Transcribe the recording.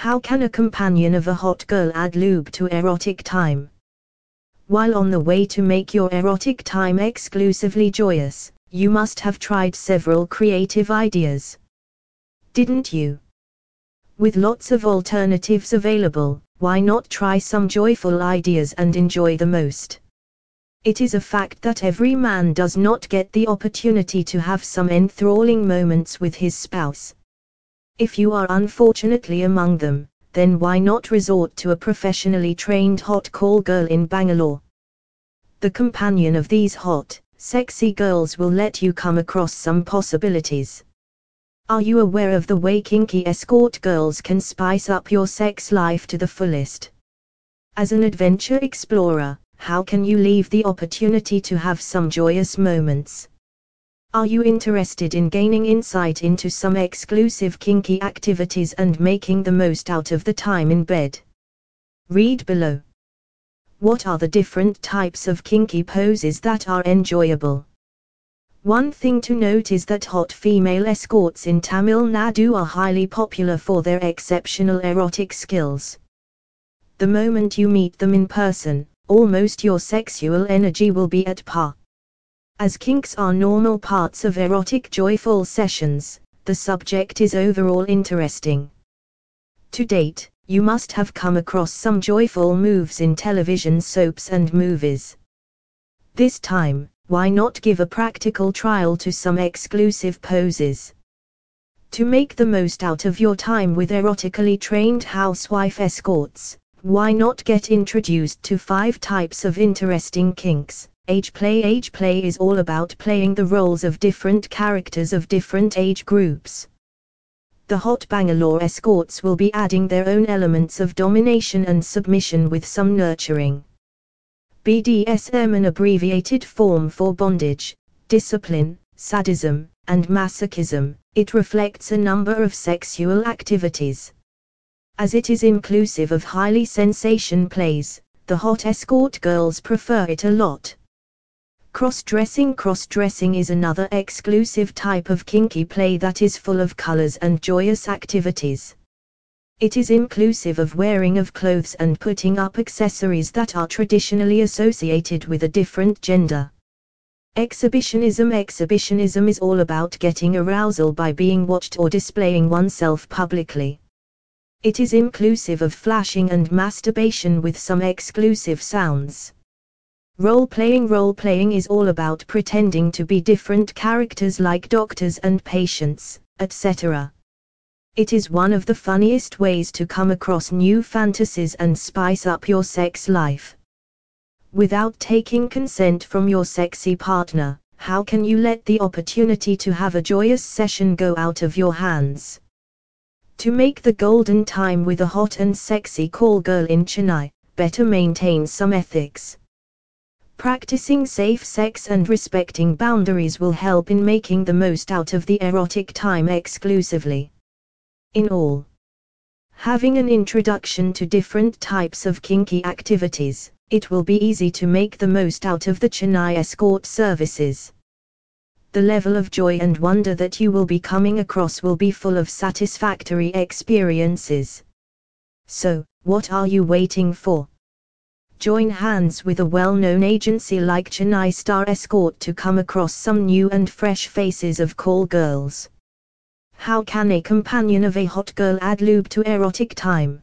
How can a companion of a hot girl add lube to erotic time? While on the way to make your erotic time exclusively joyous, you must have tried several creative ideas. Didn't you? With lots of alternatives available, why not try some joyful ideas and enjoy the most? It is a fact that every man does not get the opportunity to have some enthralling moments with his spouse. If you are unfortunately among them, then why not resort to a professionally trained hot call girl in Bangalore? The companion of these hot, sexy girls will let you come across some possibilities. Are you aware of the way kinky escort girls can spice up your sex life to the fullest? As an adventure explorer, how can you leave the opportunity to have some joyous moments? Are you interested in gaining insight into some exclusive kinky activities and making the most out of the time in bed? Read below. What are the different types of kinky poses that are enjoyable? One thing to note is that hot female escorts in Tamil Nadu are highly popular for their exceptional erotic skills. The moment you meet them in person, almost your sexual energy will be at par. As kinks are normal parts of erotic joyful sessions, the subject is overall interesting. To date, you must have come across some joyful moves in television soaps and movies. This time, why not give a practical trial to some exclusive poses? To make the most out of your time with erotically trained housewife escorts, why not get introduced to 5 types of interesting kinks? Age play. Age play is all about playing the roles of different characters of different age groups. The hot Bangalore escorts will be adding their own elements of domination and submission with some nurturing. BDSM, an abbreviated form for bondage, discipline, sadism, and masochism, it reflects a number of sexual activities. As it is inclusive of highly sensation plays, the hot escort girls prefer it a lot. Cross-dressing. Cross-dressing is another exclusive type of kinky play that is full of colors and joyous activities. It is inclusive of wearing of clothes and putting up accessories that are traditionally associated with a different gender. Exhibitionism. Exhibitionism is all about getting arousal by being watched or displaying oneself publicly. It is inclusive of flashing and masturbation with some exclusive sounds. Role-playing. Role-playing is all about pretending to be different characters like doctors and patients, etc. It is one of the funniest ways to come across new fantasies and spice up your sex life. Without taking consent from your sexy partner, how can you let the opportunity to have a joyous session go out of your hands? To make the golden time with a hot and sexy call girl in Chennai, better maintain some ethics. Practicing safe sex and respecting boundaries will help in making the most out of the erotic time exclusively. In all, having an introduction to different types of kinky activities, it will be easy to make the most out of the Chennai escort services. The level of joy and wonder that you will be coming across will be full of satisfactory experiences. So, what are you waiting for? Join hands with a well-known agency like Chennai Star Escort to come across some new and fresh faces of call girls. How can a companion of a hot girl add lube to erotic time?